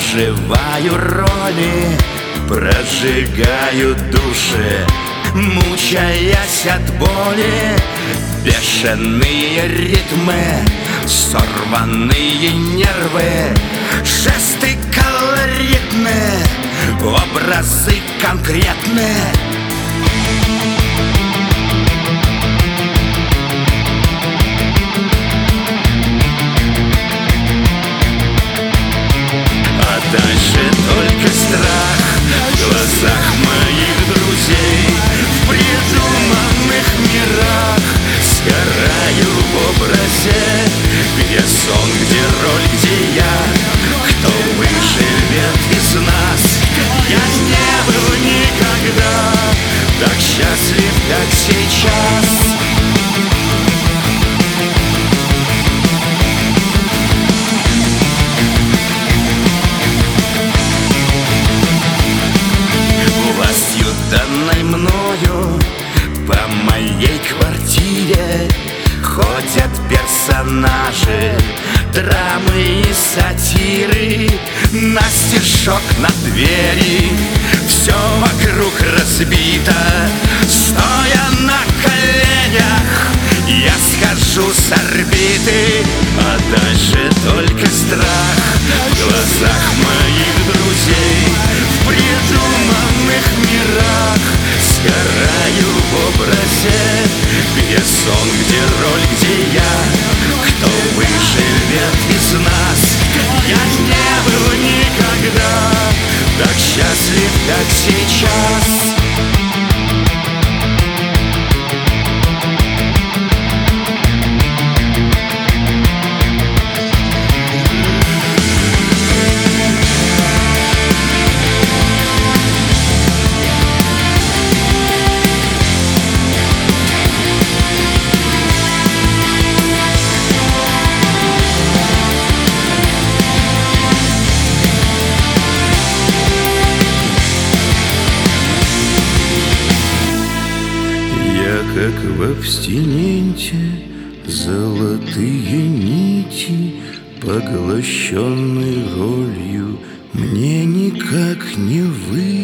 доживаю роли, прожигаю души, мучаясь от боли. Бешеные ритмы, сорванные нервы, жесты колоритны, образы конкретны. А дальше только страх в глазах моих друзей. В придуманных мирах сгораю в образе, где сон, где роль, где я. Кто выживет из нас? Я не был никогда так счастлив, как сейчас. Властью, данной мною, по моей квартире ходят персонажи, драмы и сатиры. На стишок, на двери, все вокруг разбито. Стоя на коленях, я схожу с орбиты. А дальше только страх в глазах моих друзей. В придуманных мирах сгораю в образе, где сон, где роль, где я. Кто выживет из нас? Я не был никогда так счастлив, как сейчас. Как в абстиненте золотые нити, поглощенной ролью, мне никак не вы.